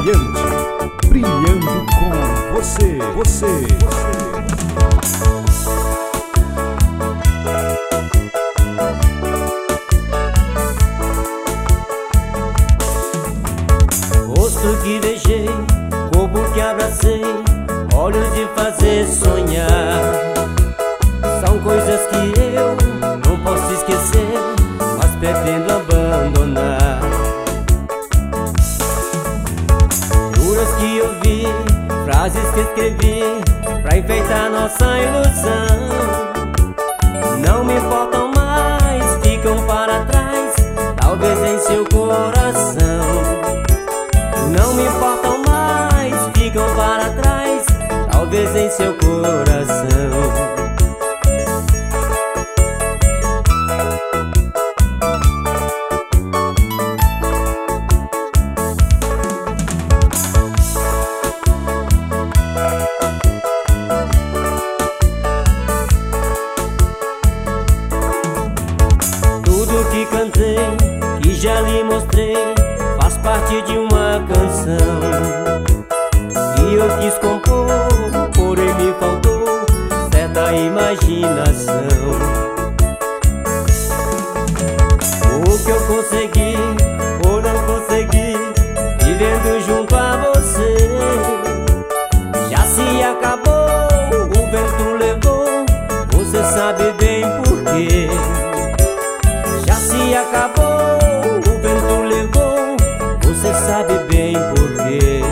brilhante, brilhando com você. Rosto que beijei, corpo que abracei, olhos de fazer sonhar. São coisas que eu não posso esquecer, mas pretendo abandonar. Juras que ouvi, frases que escrevi pra enfeitar nossa ilusão. Não me importam mais, ficam para trás, talvez em seu coração. Não me importam mais, ficam para trás, talvez em seu coração. Tudo que cantei, que já lhe mostrei, faz parte de uma canção que eu quis compor, porém me faltou certa imaginação. O que eu consegui ou não consegui, vivendo junto a você, já se acabou, o vento levou, você sabe bem porquê. Já se acabou, o vento levou, você sabe bem porquê.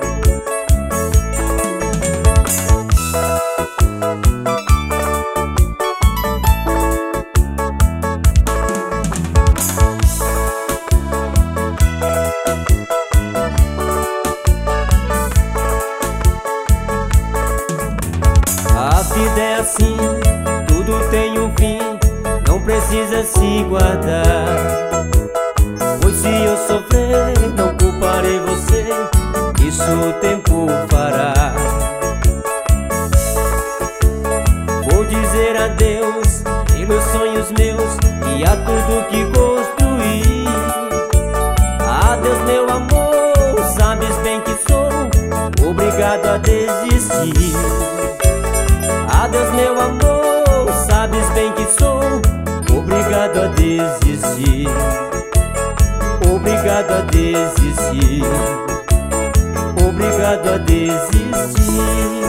A vida é assim, tudo tem um fim, não precisa se guardar. Pois se eu sofrer, não culparei você, isso o tempo fará. Vou dizer adeus pelos sonhos meus e a tudo que construí. Adeus meu amor, sabes bem que sou obrigado a desistir. Adeus meu amor, sabes bem que sou obrigado a desistir. Obrigado a desistir. Obrigado a desistir.